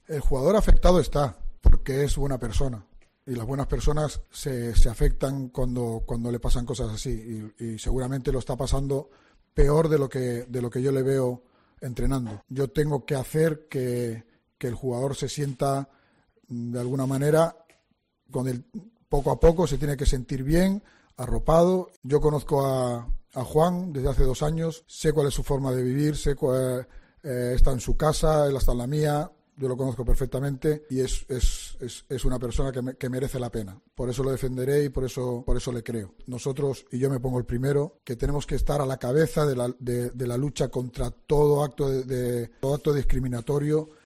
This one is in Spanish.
El jugador afectado está, porque es buena persona. Y las buenas personas se afectan cuando le pasan cosas así. Y seguramente lo está pasando peor de lo que yo le veo entrenando. Yo tengo que hacer que el jugador se sienta de alguna manera, poco a poco se tiene que sentir bien, arropado. Yo conozco a Juan desde hace 2 años, sé cuál es su forma de vivir, sé cuál, está en su casa, él está en la mía. Yo lo conozco perfectamente y es una persona que merece la pena. Por eso lo defenderé y por eso le creo. Nosotros, y yo me pongo el primero, que tenemos que estar a la cabeza de la lucha contra todo acto discriminatorio